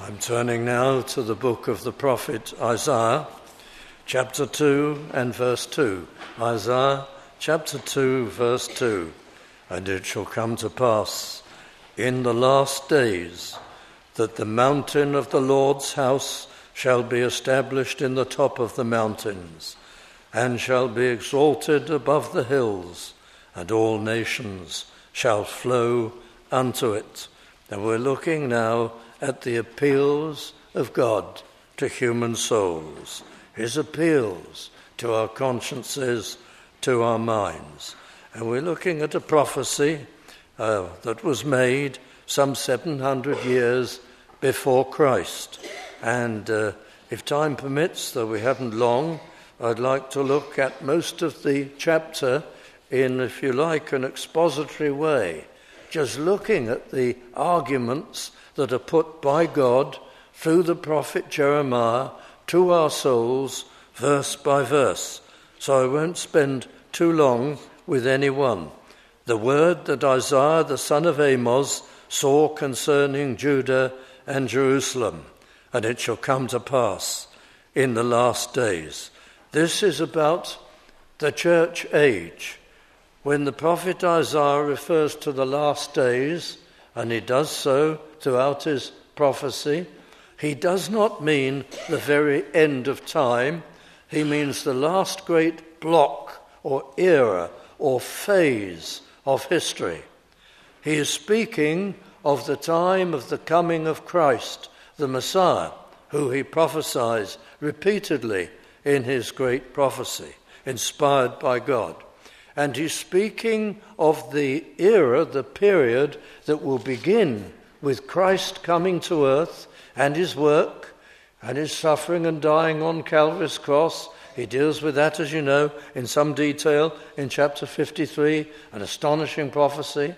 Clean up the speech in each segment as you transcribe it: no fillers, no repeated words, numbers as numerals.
I'm turning now to the book of the prophet Isaiah, chapter 2 and verse 2. Isaiah chapter 2, verse 2. And it shall come to pass in the last days that the mountain of the Lord's house shall be established in the top of the mountains, and shall be exalted above the hills, and all nations shall flow unto it. And we're looking now at the appeals of God to human souls, his appeals to our consciences, to our minds. And we're looking at a prophecy that was made some 700 years before Christ. And if time permits, though we haven't long, I'd like to look at most of the chapter in, if you like, an expository way, just looking at the arguments that are put by God through the prophet Jeremiah to our souls, verse by verse. So I won't spend too long with any one. The word that Isaiah the son of Amos saw concerning Judah and Jerusalem, and it shall come to pass in the last days. This is about the church age. When the prophet Isaiah refers to the last days, and he does so throughout his prophecy, he does not mean the very end of time. He means the last great block or era or phase of history. He is speaking of the time of the coming of Christ, the Messiah, who he prophesies repeatedly in his great prophecy, inspired by God. And he's speaking of the era, the period that will begin with Christ coming to earth and his work and his suffering and dying on Calvary's cross. He deals with that, as you know, in some detail in chapter 53, an astonishing prophecy.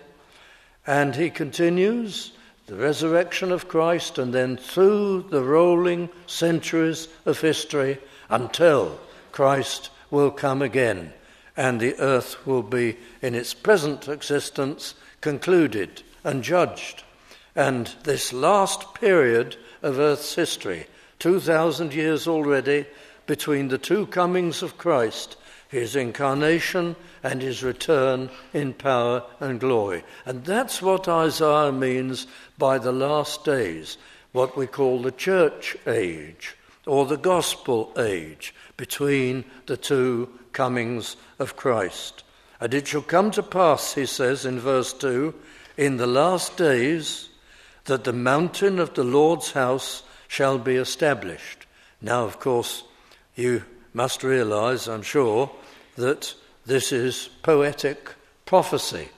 And he continues the resurrection of Christ, and then through the rolling centuries of history until Christ will come again and the earth will be in its present existence concluded and judged. And this last period of earth's history, 2,000 years already between the two comings of Christ, his incarnation and his return in power and glory. And that's what Isaiah means by the last days, what we call the church age or the gospel age, between the two comings of Christ. And it shall come to pass, he says in verse 2, in the last days that the mountain of the Lord's house shall be established. Now, of course, you must realize, I'm sure, that this is poetic prophecy.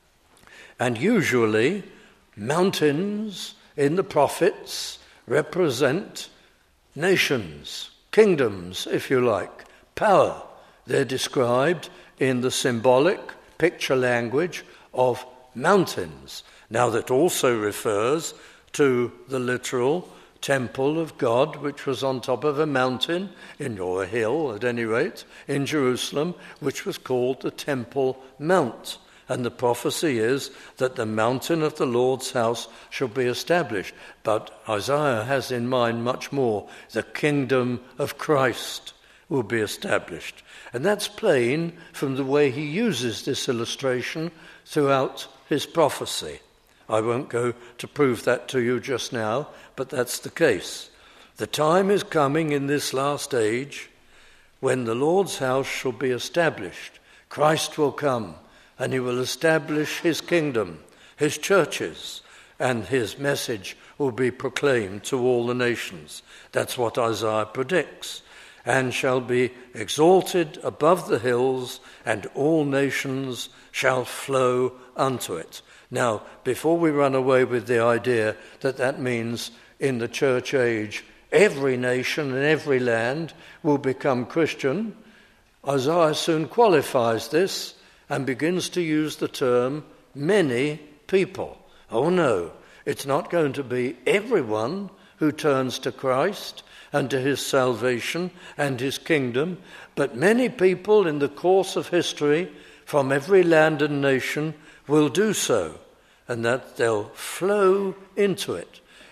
And usually, mountains in the prophets represent nations, kingdoms, if you like, power. They're described in the symbolic picture language of mountains. Now that also refers to the literal temple of God, which was on top of a mountain, or a hill at any rate, in Jerusalem, which was called the Temple Mount. And the prophecy is that the mountain of the Lord's house shall be established. But Isaiah has in mind much more. The kingdom of Christ will be established. And that's plain from the way he uses this illustration throughout his prophecy. I won't go to prove that to you just now, but that's the case. The time is coming in this last age when the Lord's house shall be established. Christ will come and he will establish his kingdom, his churches, and his message will be proclaimed to all the nations. That's what Isaiah predicts. And shall be exalted above the hills, and all nations shall flow unto it. Now, before we run away with the idea that that means in the church age every nation and every land will become Christian, Isaiah soon qualifies this and begins to use the term many people. Oh no, it's not going to be everyone who turns to Christ and to his salvation and his kingdom, but many people in the course of history from every land and nation will do so, and that they'll flow into it.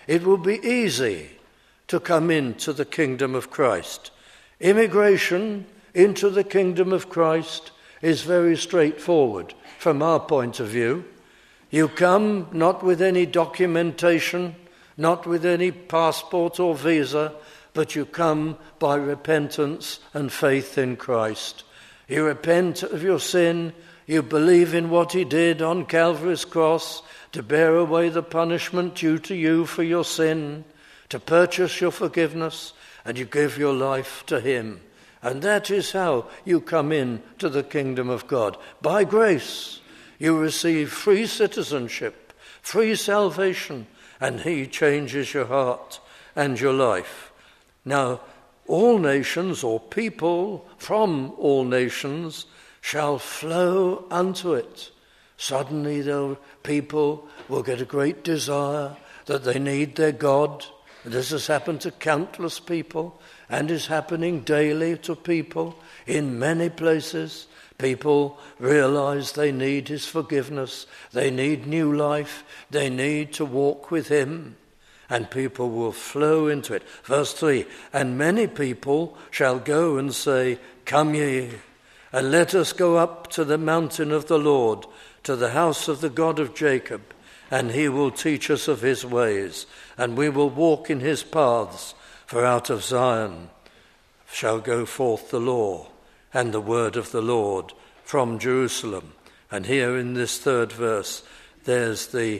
it will be easy to come into the kingdom of Christ. Immigration into the kingdom of Christ is very straightforward from our point of view. You come not with any documentation, not with any passport or visa, but you come by repentance and faith in Christ. You repent of your sin, you believe in what he did on Calvary's cross to bear away the punishment due to you for your sin, to purchase your forgiveness, and you give your life to him. And that is how you come in to the kingdom of God. By grace, you receive free citizenship, free salvation, and he changes your heart and your life. Now, all nations, or people from all nations, shall flow unto it. Suddenly the people will get a great desire that they need their God. This has happened to countless people and is happening daily to people in many places. People realize they need his forgiveness, they need new life, they need to walk with him, and people will flow into it. Verse 3, and many people shall go and say, come ye, and let us go up to the mountain of the Lord, to the house of the God of Jacob, and he will teach us of his ways, and we will walk in his paths. For out of Zion shall go forth the law and the word of the Lord from Jerusalem. And here in this third verse, there's the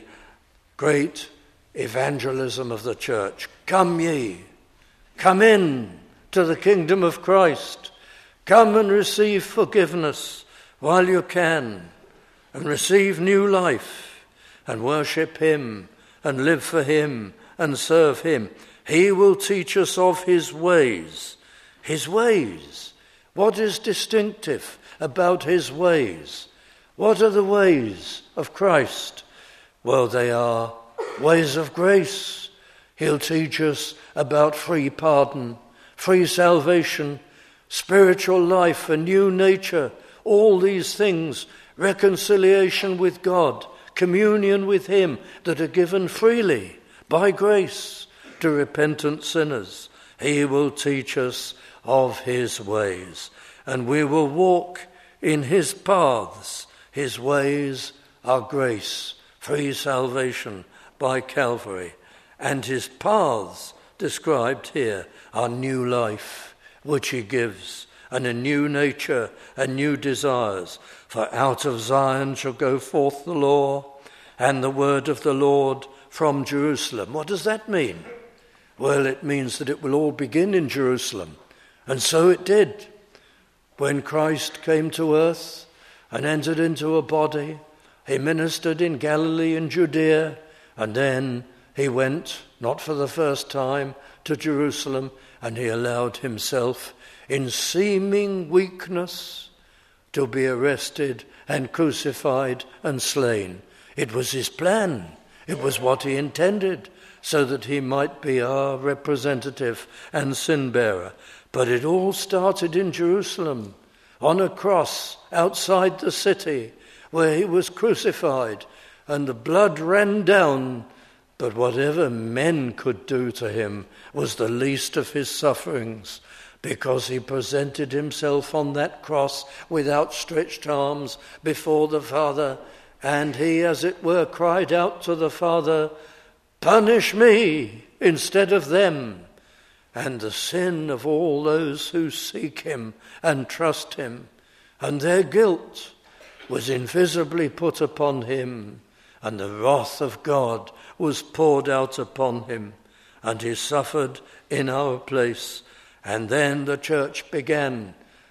great evangelism of the church. Come ye, come in to the kingdom of Christ. Come and receive forgiveness while you can, and receive new life, and worship him, and live for him, and serve him. He will teach us of his ways. His ways. What is distinctive about his ways? What are the ways of Christ? Well, they are ways of grace. He'll teach us about free pardon, free salvation, spiritual life, a new nature, all these things, reconciliation with God, communion with him, that are given freely by grace to repentant sinners. He will teach us of his ways, and we will walk in his paths. His ways are grace, free salvation by Calvary, and his paths described here are new life, which he gives, and a new nature and new desires. For out of Zion shall go forth the law and the word of the Lord from Jerusalem. What does that mean? Well, it means that it will all begin in Jerusalem. And so it did. When Christ came to earth and entered into a body, he ministered in Galilee and Judea, and then he went, not for the first time, to Jerusalem, and he allowed himself, in seeming weakness, to be arrested and crucified and slain. It was his plan. It was what he intended, so that he might be our representative and sin-bearer. But it all started in Jerusalem, on a cross outside the city, where he was crucified, and the blood ran down. But whatever men could do to him was the least of his sufferings, because he presented himself on that cross with outstretched arms before the Father, and he, as it were, cried out to the Father, "Punish me instead of them." And the sin of all those who seek him and trust him, and their guilt, was invisibly put upon him, and the wrath of God was poured out upon him, and he suffered in our place. And then the church began.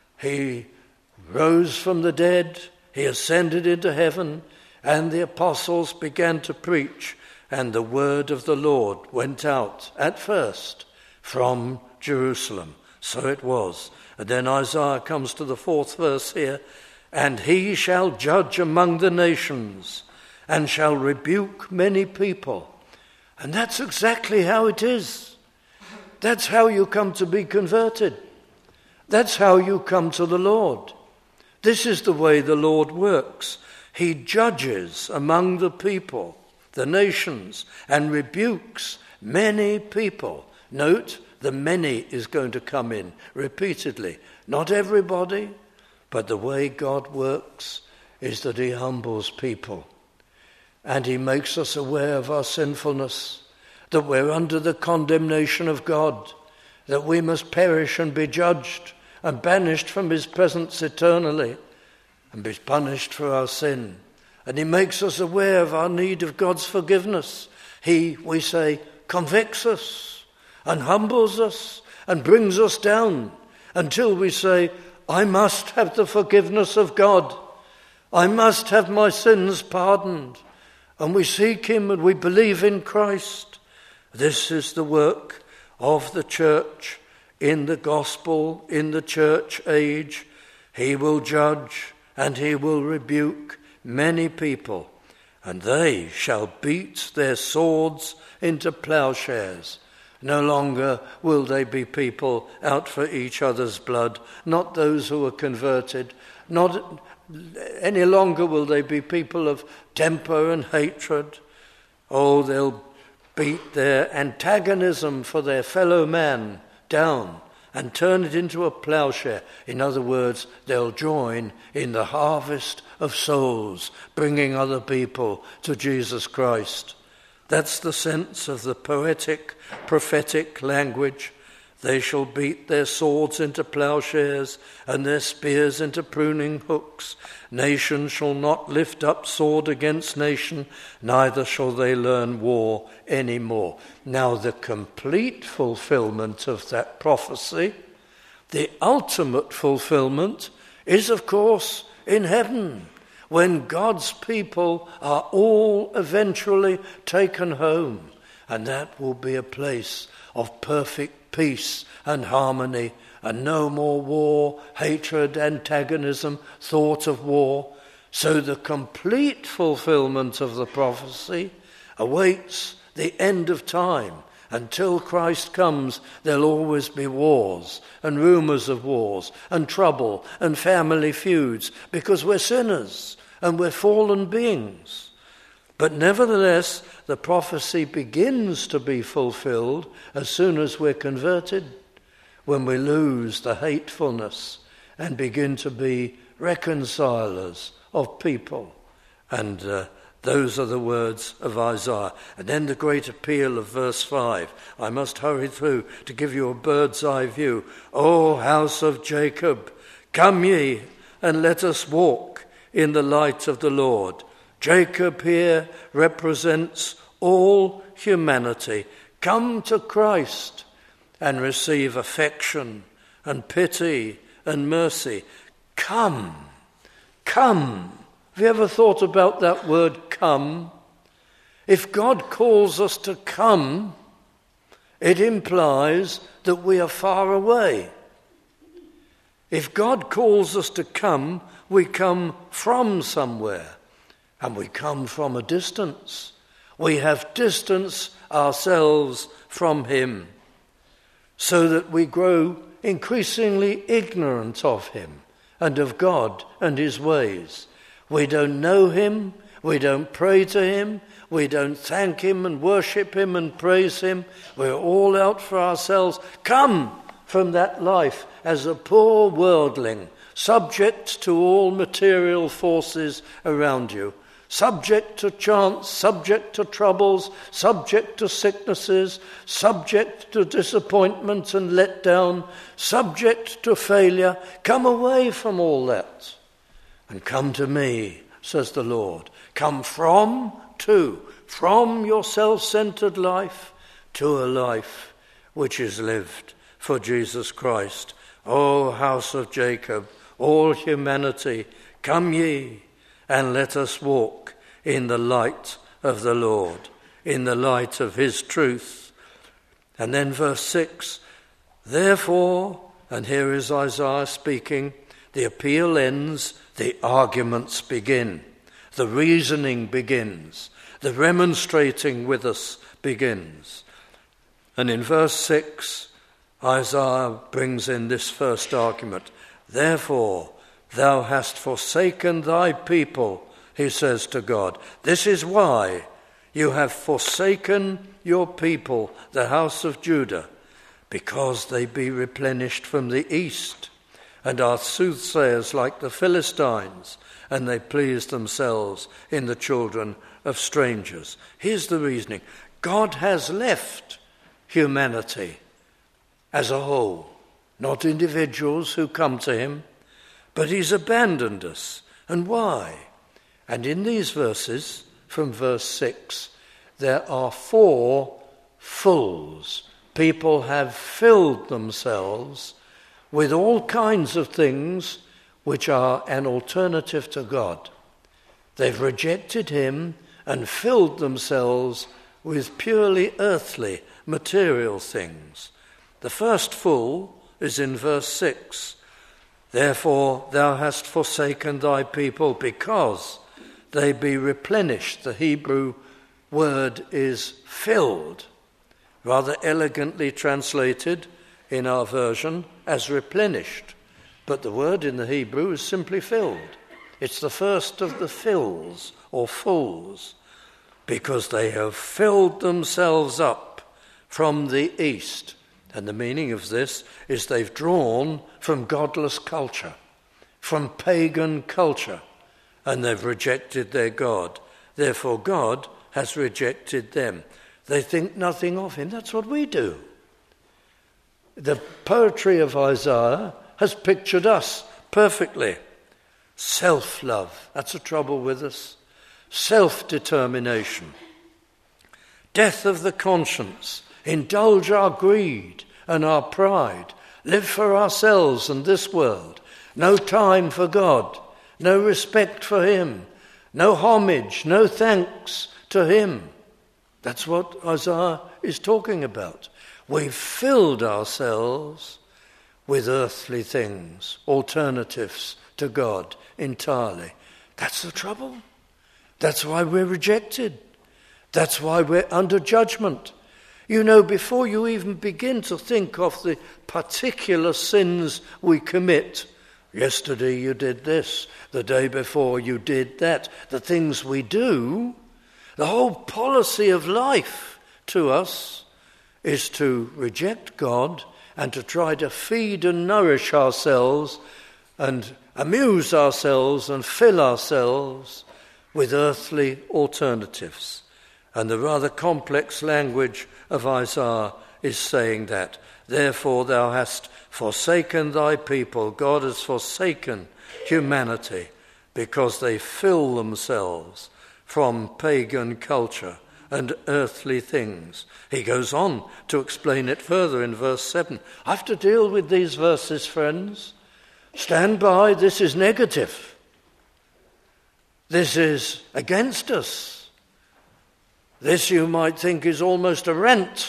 He rose from the dead, he ascended into heaven, and the apostles began to preach, and the word of the Lord went out at first from Jerusalem. So it was. And then Isaiah comes to the fourth verse here, and he shall judge among the nations, and shall rebuke many people. And that's exactly how it is. That's how you come to be converted. That's how you come to the Lord. This is the way the Lord works. He judges among the people, the nations, and rebukes many people. Note, the many is going to come in repeatedly. Not everybody, but the way God works is that he humbles people. And he makes us aware of our sinfulness, that we're under the condemnation of God, that we must perish and be judged and banished from his presence eternally and be punished for our sin. And he makes us aware of our need of God's forgiveness. He, we say, convicts us and humbles us and brings us down until we say, I must have the forgiveness of God. I must have my sins pardoned. And we seek him and we believe in Christ. This is the work of the church in the gospel, in the church age. He will judge and he will rebuke many people, and they shall beat their swords into plowshares. No longer will they be people out for each other's blood, not those who are converted. Not any longer will they be people of temper and hatred. Oh, they'll beat their antagonism for their fellow man down and turn it into a plowshare. In other words, they'll join in the harvest of souls, bringing other people to Jesus Christ. That's the sense of the poetic, prophetic language. They shall beat their swords into plowshares and their spears into pruning hooks. Nation shall not lift up sword against nation, neither shall they learn war any more. Now the complete fulfillment of that prophecy, the ultimate fulfillment, is of course in heaven, when God's people are all eventually taken home, and that will be a place of perfect peace and harmony, and no more war, hatred, antagonism, thought of war. So the complete fulfillment of the prophecy awaits the end of time. Until Christ comes, there'll always be wars and rumours of wars and trouble and family feuds, because we're sinners and we're fallen beings. But nevertheless, the prophecy begins to be fulfilled as soon as we're converted, when we lose the hatefulness and begin to be reconcilers of people. And those are the words of Isaiah. And then the great appeal of verse 5. I must hurry through to give you a bird's eye view. O house of Jacob, come ye and let us walk in the light of the Lord. Jacob here represents all humanity. Come to Christ and receive affection and pity and mercy. Come, come. Have you ever thought about that word come? If God calls us to come, it implies that we are far away. If God calls us to come, we come from somewhere. And we come from a distance. We have distanced ourselves from him, so that we grow increasingly ignorant of him and of God and his ways. We don't know him, we don't pray to him, we don't thank him and worship him and praise him. We're all out for ourselves. Come from that life as a poor worldling, subject to all material forces around you. Subject to chance, subject to troubles, subject to sicknesses, subject to disappointment and letdown, subject to failure. Come away from all that and come to me, says the Lord. Come from your self-centered life to a life which is lived for Jesus Christ. O house of Jacob, all humanity, come ye and let us walk in the light of the Lord, in the light of his truth. And then verse 6, therefore, and here is Isaiah speaking, the appeal ends, the arguments begin, the reasoning begins, the remonstrating with us begins. And in verse 6, Isaiah brings in this first argument. Therefore, thou hast forsaken thy people, he says to God. This is why You have forsaken your people, the house of Judah, because they be replenished from the east, and are soothsayers like the Philistines, and they please themselves in the children of strangers. Here's the reasoning. God has left humanity as a whole, not individuals who come to him, but he's abandoned us. And why? And in these verses, from verse 6, there are 4 fulls. People have filled themselves with all kinds of things which are an alternative to God. They've rejected him and filled themselves with purely earthly, material things. The first full is in verse 6. Therefore thou hast forsaken thy people because they be replenished. The Hebrew word is filled, rather elegantly translated in our version as replenished. But the word in the Hebrew is simply filled. It's the first of the fills or fulls, because they have filled themselves up from the east. And the meaning of this is they've drawn from godless culture, from pagan culture, and they've rejected their God. Therefore God has rejected them. They think nothing of him. That's what we do. The poetry of Isaiah has pictured us perfectly. Self-love, that's the trouble with us. Self-determination. Death of the conscience. Indulge our greed and our pride. Live for ourselves and this world. No time for God. No respect for him. No homage, no thanks to him. That's what Isaiah is talking about. We've filled ourselves with earthly things, alternatives to God entirely. That's the trouble. That's why we're rejected. That's why we're under judgment. You know, before you even begin to think of the particular sins we commit, yesterday you did this, the day before you did that, the things we do, the whole policy of life to us is to reject God and to try to feed and nourish ourselves and amuse ourselves and fill ourselves with earthly alternatives. And the rather complex language of Isaiah is saying that. Therefore thou hast forsaken thy people. God has forsaken humanity because they fill themselves from pagan culture and earthly things. He goes on to explain it further in verse 7. I have to deal with these verses, friends. Stand by, this is negative. This is against us. This, you might think, is almost a rant.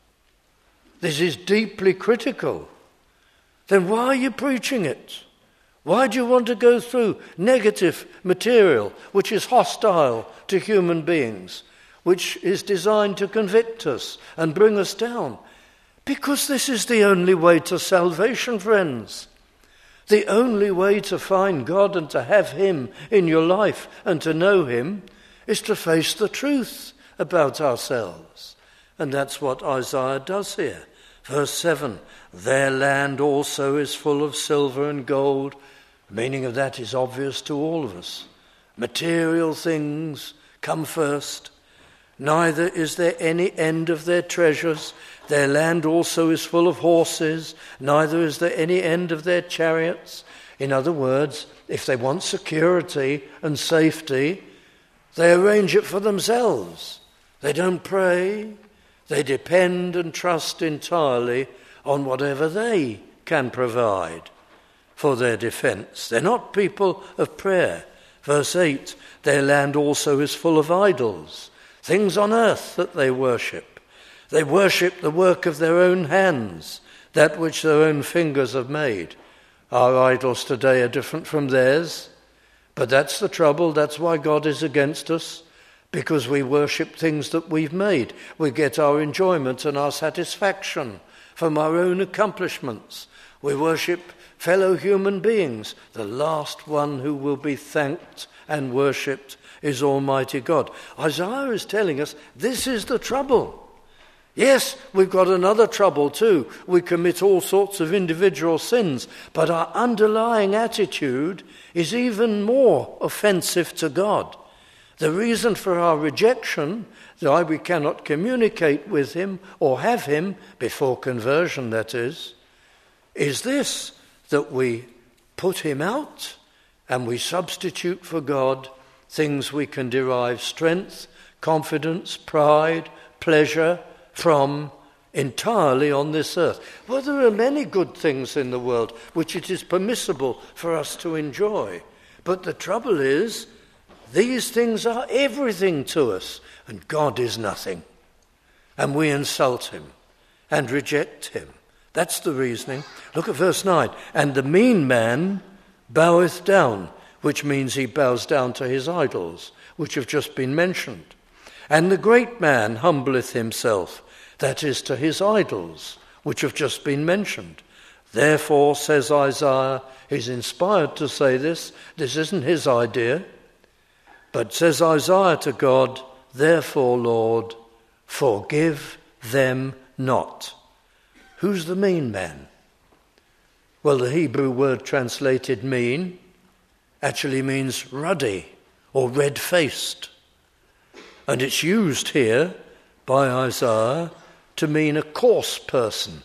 This is deeply critical. Then why are you preaching it? Why do you want to go through negative material which is hostile to human beings, which is designed to convict us and bring us down? Because this is the only way to salvation, friends. The only way to find God and to have him in your life and to know him is to face the truth about ourselves. And that's what Isaiah does here. Verse 7, their land also is full of silver and gold. The meaning of that is obvious to all of us. Material things come first. Neither is there any end of their treasures. Their land also is full of horses. Neither is there any end of their chariots. In other words, if they want security and safety, they arrange it for themselves. They don't pray. They depend and trust entirely on whatever they can provide for their defense. They're not people of prayer. Verse 8, their land also is full of idols, things on earth that they worship. They worship the work of their own hands, that which their own fingers have made. Our idols today are different from theirs, but that's the trouble. That's why God is against us, because we worship things that we've made. We get our enjoyment and our satisfaction from our own accomplishments. We worship fellow human beings. The last one who will be thanked and worshipped is Almighty God. Isaiah is telling us this is the trouble. Yes, we've got another trouble too. We commit all sorts of individual sins, but our underlying attitude is even more offensive to God. The reason for our rejection, why we cannot communicate with him or have him, before conversion that is this, that we put him out and we substitute for God things we can derive strength, confidence, pride, pleasure from entirely on this earth. Well, there are many good things in the world which it is permissible for us to enjoy. But the trouble is, these things are everything to us, and God is nothing. And we insult him and reject him. That's the reasoning. Look at verse 9. And the mean man boweth down, which means he bows down to his idols, which have just been mentioned. And the great man humbleth himself, that is, to his idols, which have just been mentioned. Therefore, says Isaiah, he's inspired to say this isn't his idea, but says Isaiah to God, therefore, Lord, forgive them not. Who's the mean man? Well, the Hebrew word translated mean actually means ruddy or red-faced. And it's used here by Isaiah to mean a coarse person,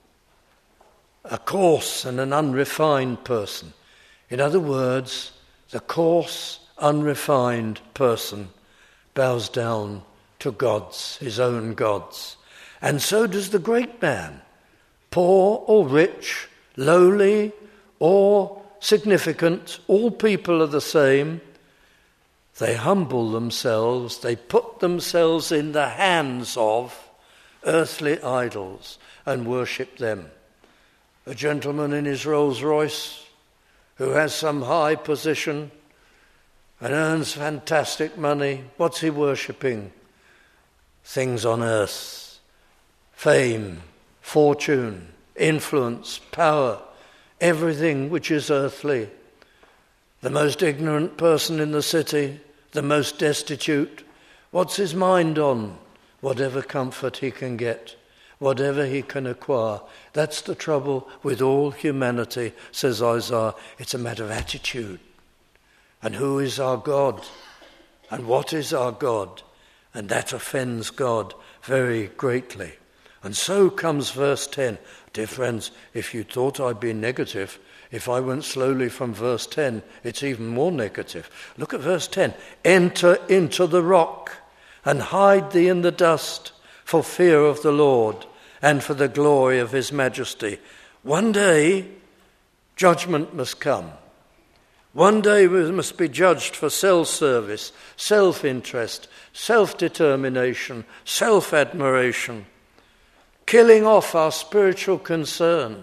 a coarse and an unrefined person. In other words, the coarse, unrefined person bows down to gods, his own gods. And so does the great man, poor or rich, lowly or significant, all people are the same. They humble themselves, they put themselves in the hands of earthly idols and worship them. A gentleman in his Rolls Royce who has some high position and earns fantastic money, what's he worshipping? Things on earth, fame, fortune, influence, power, everything which is earthly. The most ignorant person in the city, the most destitute, what's his mind on? Whatever comfort he can get, whatever he can acquire. That's the trouble with all humanity, says Isaiah. It's a matter of attitude. And who is our God? And what is our God? And that offends God very greatly. And so comes verse 10. Dear friends, if you thought I'd been negative, if I went slowly from verse 10, it's even more negative. Look at verse 10. Enter into the rock and hide thee in the dust for fear of the Lord and for the glory of his majesty. One day, judgment must come. One day we must be judged for self-service, self-interest, self-determination, self-admiration, killing off our spiritual concern.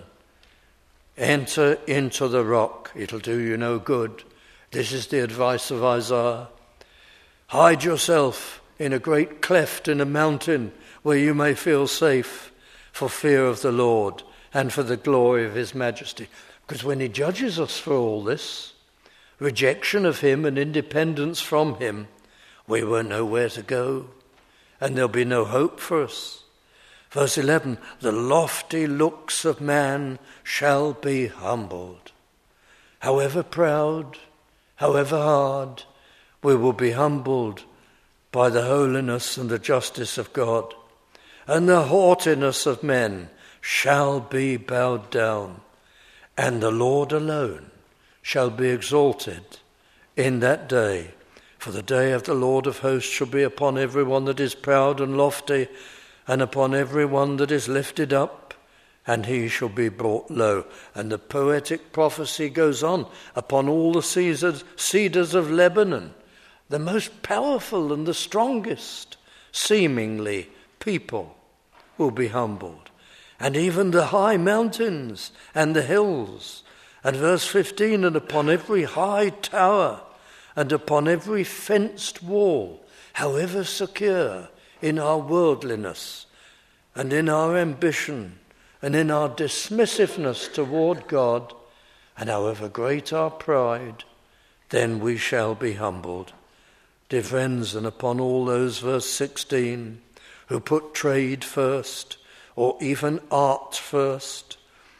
Enter into the rock. It'll do you no good. This is the advice of Isaiah. Hide yourself in a great cleft in a mountain where you may feel safe for fear of the Lord and for the glory of his majesty. Because when he judges us for all this, rejection of him and independence from him, we won't know where to go and there'll be no hope for us. Verse 11, the lofty looks of man shall be humbled. However proud, however hard, we will be humbled by the holiness and the justice of God. And the haughtiness of men shall be bowed down, and the Lord alone shall be exalted in that day. For the day of the Lord of hosts shall be upon every one that is proud and lofty, and upon every one that is lifted up, and he shall be brought low. And the poetic prophecy goes on, upon all the cedars of Lebanon, the most powerful and the strongest, seemingly, people will be humbled. And even the high mountains and the hills. And verse 15, and upon every high tower and upon every fenced wall, however secure in our worldliness and in our ambition and in our dismissiveness toward God, and however great our pride, then we shall be humbled. dear friends, and upon all those, verse 16, who put trade first, or even art first.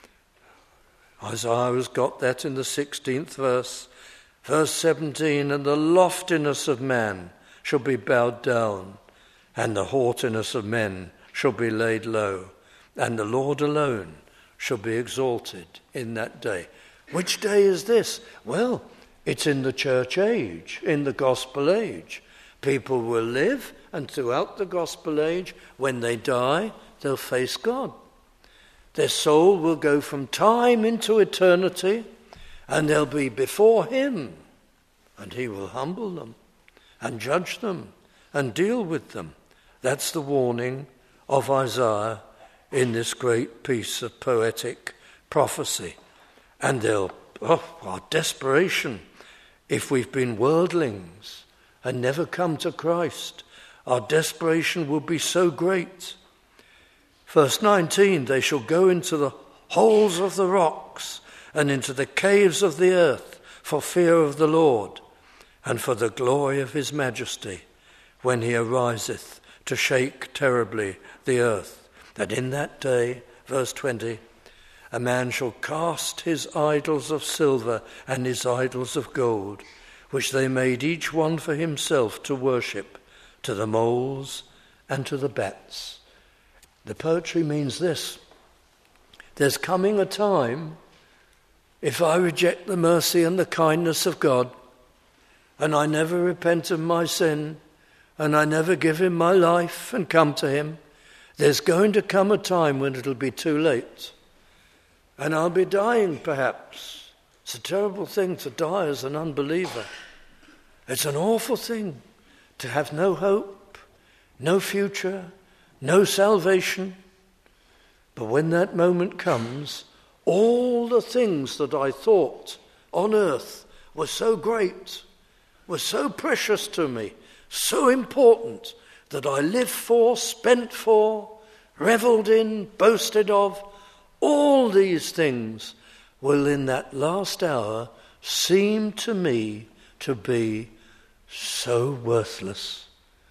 Isaiah has got that in the 16th verse. Verse 17, and the loftiness of man shall be bowed down, and the haughtiness of men shall be laid low, and the Lord alone shall be exalted in that day. Which day is this? Well, it's in the church age, in the gospel age. People will live, and throughout the gospel age, when they die, they'll face God. Their soul will go from time into eternity, and they'll be before him, and he will humble them and judge them and deal with them. That's the warning of Isaiah in this great piece of poetic prophecy. And our desperation, if we've been worldlings and never come to Christ, our desperation will be so great. Verse 19, they shall go into the holes of the rocks and into the caves of the earth for fear of the Lord and for the glory of his majesty when he ariseth to shake terribly the earth. That in that day, verse 20, a man shall cast his idols of silver and his idols of gold, which they made each one for himself to worship, to the moles and to the bats. The poetry means this: there's coming a time, if I reject the mercy and the kindness of God, and I never repent of my sin, and I never give him my life and come to him, there's going to come a time when it'll be too late. And I'll be dying, perhaps. It's a terrible thing to die as an unbeliever. It's an awful thing to have no hope, no future, no salvation. But when that moment comes, all the things that I thought on earth were so great, were so precious to me, so important, that I lived for, spent for, revelled in, boasted of, all these things will in that last hour seem to me to be so worthless.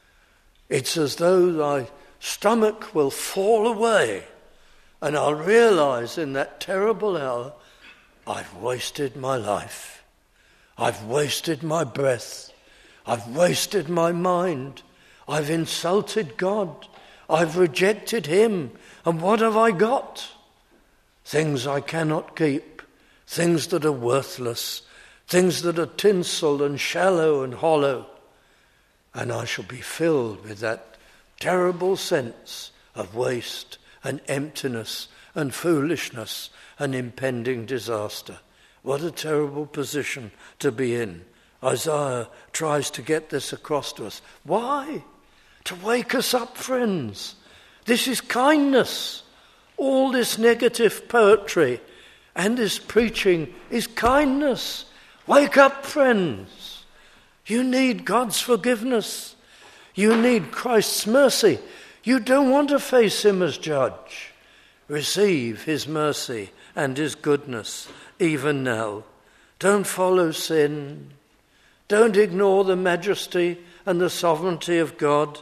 It's as though my stomach will fall away, and I'll realize in that terrible hour, I've wasted my life. I've wasted my breath. I've wasted my mind. I've insulted God. I've rejected him. And what have I got? Things I cannot keep, things that are worthless, things that are tinsel and shallow and hollow. And I shall be filled with that terrible sense of waste and emptiness and foolishness and impending disaster. What a terrible position to be in. Isaiah tries to get this across to us. Why? To wake us up, friends. This is kindness. All this negative poetry and this preaching is kindness. Wake up, friends. You need God's forgiveness. You need Christ's mercy. You don't want to face him as judge. Receive his mercy and his goodness even now. Don't follow sin. Don't ignore the majesty and the sovereignty of God.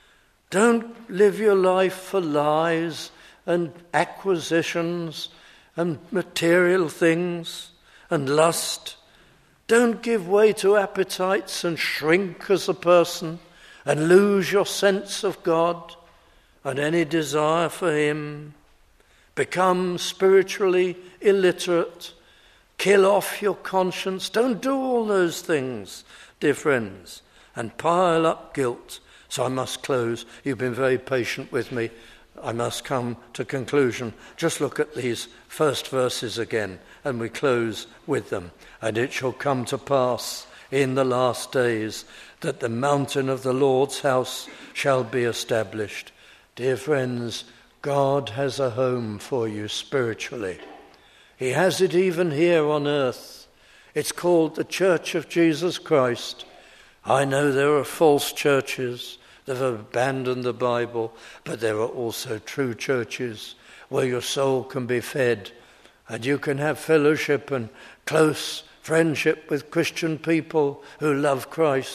Don't live your life for lies and acquisitions and material things and lust. Don't give way to appetites and shrink as a person and lose your sense of God and any desire for him. Become spiritually illiterate. Kill off your conscience. Don't do all those things, dear friends, and pile up guilt. So I must close. You've been very patient with me. I must come to conclusion. Just look at these first verses again, and we close with them. And it shall come to pass in the last days that the mountain of the Lord's house shall be established. Dear friends, God has a home for you spiritually. He has it even here on earth. It's called the Church of Jesus Christ. I know there are false churches that have abandoned the Bible, but there are also true churches where your soul can be fed and you can have fellowship and close friendship with Christian people who love Christ, who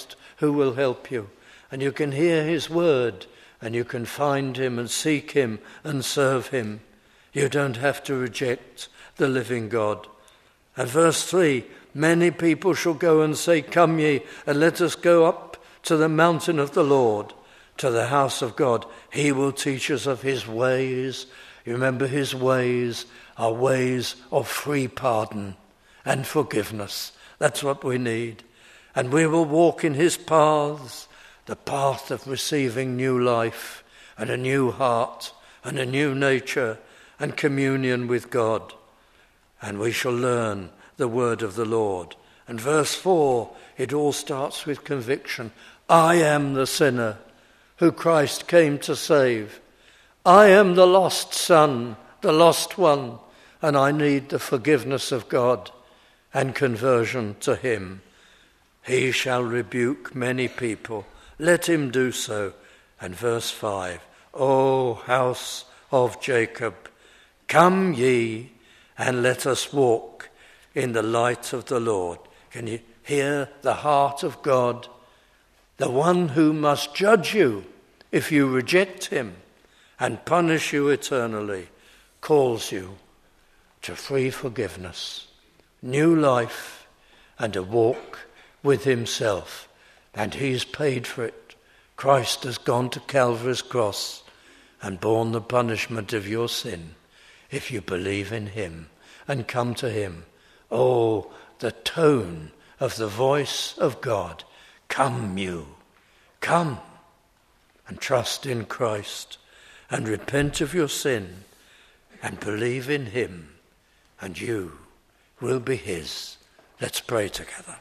who will help you. And you can hear his word, and you can find him and seek him and serve him. You don't have to reject the living God. And verse 3, many people shall go and say, come ye, and let us go up to the mountain of the Lord, to the house of God. He will teach us of his ways. You remember, his ways are ways of free pardon and forgiveness. That's what we need. And we will walk in his paths, the path of receiving new life and a new heart and a new nature and communion with God. And we shall learn the word of the Lord. And verse 4, it all starts with conviction. I am the sinner who Christ came to save. I am the lost son, the lost one, and I need the forgiveness of God and conversion to him. He shall rebuke many people. Let him do so. And verse 5, O house of Jacob, come ye and let us walk in the light of the Lord. Can you hear the heart of God? The one who must judge you if you reject him and punish you eternally calls you to free forgiveness, new life, and a walk with himself. And he's paid for it. Christ has gone to Calvary's cross and borne the punishment of your sin if you believe in him and come to him. Oh, the tone of the voice of God. Come you, come and trust in Christ and repent of your sin and believe in him, and you will be his. Let's pray together.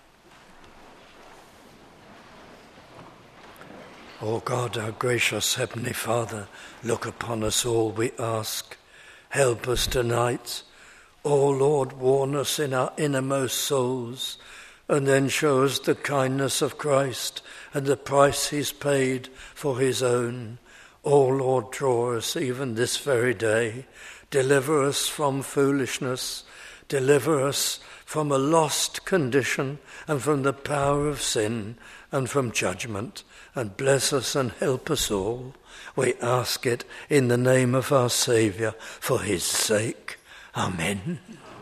O God, our gracious Heavenly Father, look upon us all, we ask. Help us tonight. O Lord, warn us in our innermost souls, and then show us the kindness of Christ and the price he's paid for his own. O Lord, draw us even this very day. Deliver us from foolishness. Deliver us from a lost condition and from the power of sin and from judgment. And bless us and help us all. We ask it in the name of our Saviour for his sake. Amen.